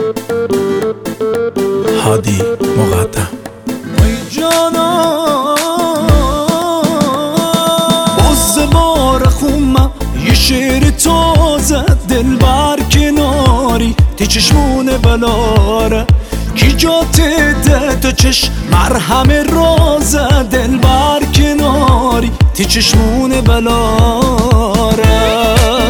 هادی مقدم. ای جانا باز بار خومم یه شعر تازه، دل بر کناری تی چشمون بلاره کی جات ده تو چشم مرهم رازه، دل بر کناری تی چشمون بلاره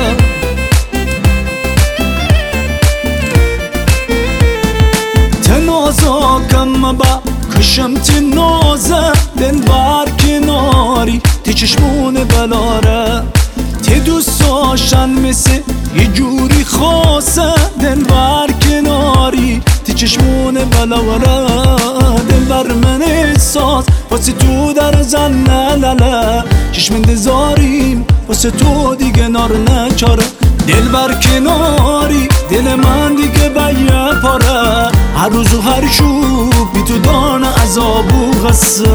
تنازا کم با کشم تی نازه، دل بر کناری تی چشمون بلاره تی دوست داشتن مثل یه جوری خاصه، دل بر کناری تی چشمون بلاره دل بر من احساس واسه تو در زن نلله، چشم انتظاریم واسه تو دیگه نار نچاره، دل بر کناری دل من دیگه بیه پاره، هر روز و هر شب بی تو دانه عذاب و غصه.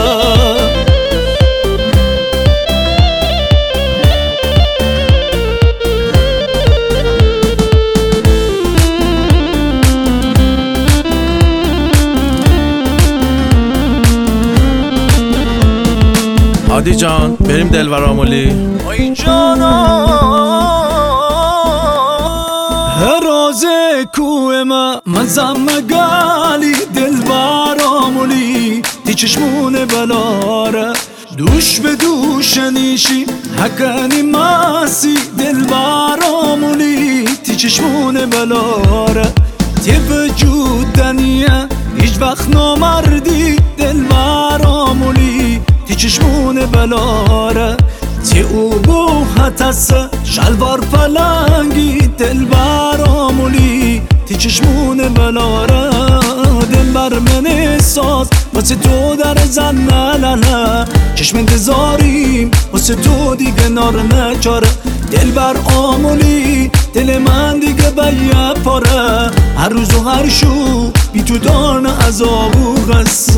هادی جان بریم دلبر آمولی. ای جانا رازه کوه من زمگالی دلبر آمولی تی چشمون بلاره دوش به دوش نیشی حکنی ماسی، دلبر آمولی تی چشمون بلاره تی وجود دنیه هیچ وقت نامردی، دلبر آمولی تی چشمون بلاره تی او بوحت است شلوار پلنگی، دلبر آمولی تی چشمون بلاره دل بر من احساس واسه تو در زن نلله، چشم انتظاریم واسه تو دیگه نار نچاره، دل بر آمولی دل من دیگه بیه پاره، هر روز و هر شب بی تو دانه عذاب و غصه.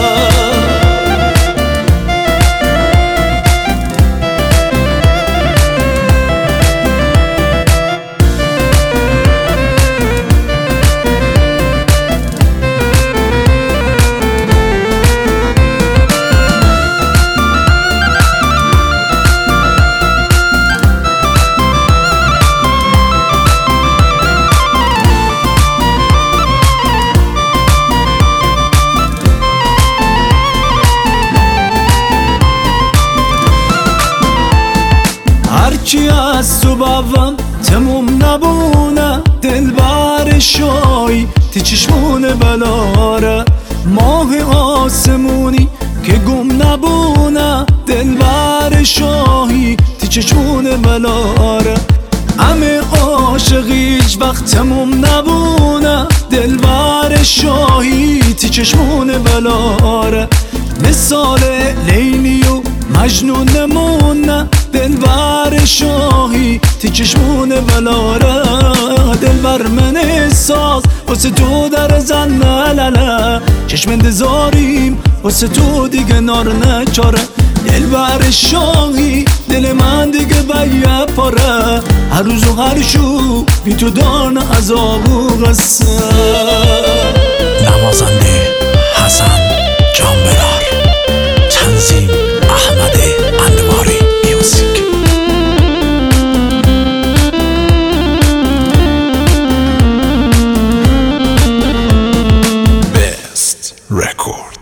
هرچی از تو بابم تموم نبونه، دلبر شایی تی چشمون بلاره ماه آسمونی که گم نبونه، دلبر شاهی تی چشمون بلاره همه عاشقیش وقت تموم نبونه، دلبر شاهی تی چشمون بلاره مثال لیلی و مجنون نمونه، دلبر شاهی تی چشمون بلاره دل بر من احساس واسه تو در زن نلله، چشم انتظاریم واسه تو دیگه نار نچاره، دلبر شاهی دل من دیگه بیه پاره، هر روز و هر شب بی تو دانه عذاب و غصه. نوازنده حسن جانبرار، تنظیم احمد انواری میوزیک. Best Record.